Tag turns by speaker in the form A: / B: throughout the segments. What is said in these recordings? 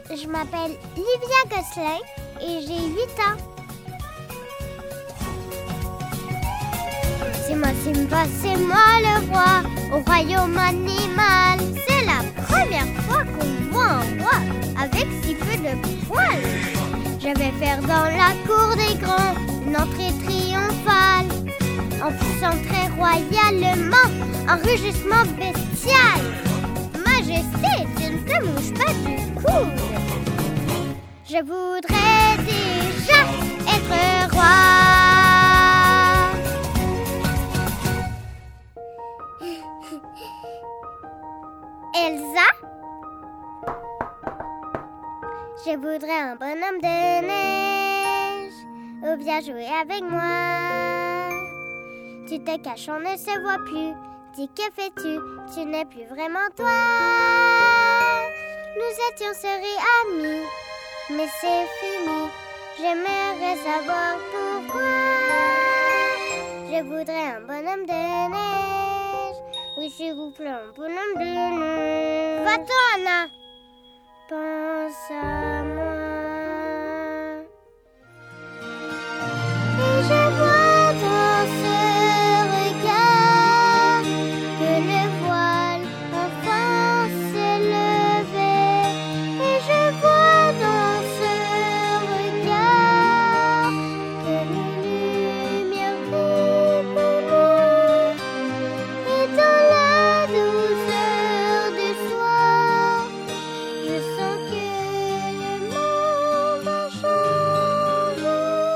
A: Je m'appelle Livia Gosselin et j'ai 8 ans. C'est moi Simba, c'est moi le roi, au royaume animal. C'est la première fois qu'on voit un roi avec si peu de poils. Je vais faire dans la cour des grands une entrée triomphale, en poussant très royalement un rugissement bestial. Majesté, tu ne te mouches pas du cou. Je voudrais déjà être roi. Elsa? Je voudrais un bonhomme de neige. Ou bien jouer avec moi. Tu te caches, on ne se voit plus. Dis, que fais-tu? Tu n'es plus vraiment toi. Nous étions sœurs et amis, mais c'est fini. J'aimerais savoir pourquoi. Je voudrais un bonhomme de neige. Oui, s'il vous plaît, un bonhomme de neige. Va-t'en, Anna. Pense à moi. Et je vois dans ce regard que le voile enfin s'est levé. Et je vois dans ce regard que les lumières brillent pour nous. Et dans la douceur du soir, je sens que le monde a changé.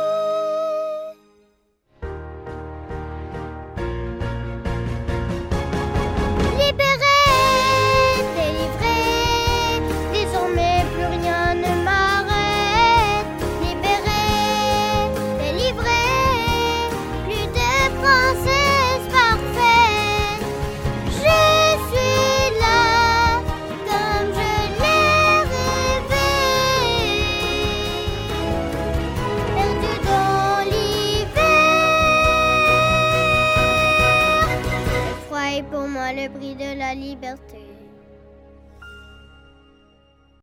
A: Libéré, délivré, désormais plus rien ne m'arrête. Libéré, délivré, plus de princesse parfaite. Je suis là, comme je l'ai rêvé, perdu dans l'hiver. Le froid est pour moi le prix de la liberté.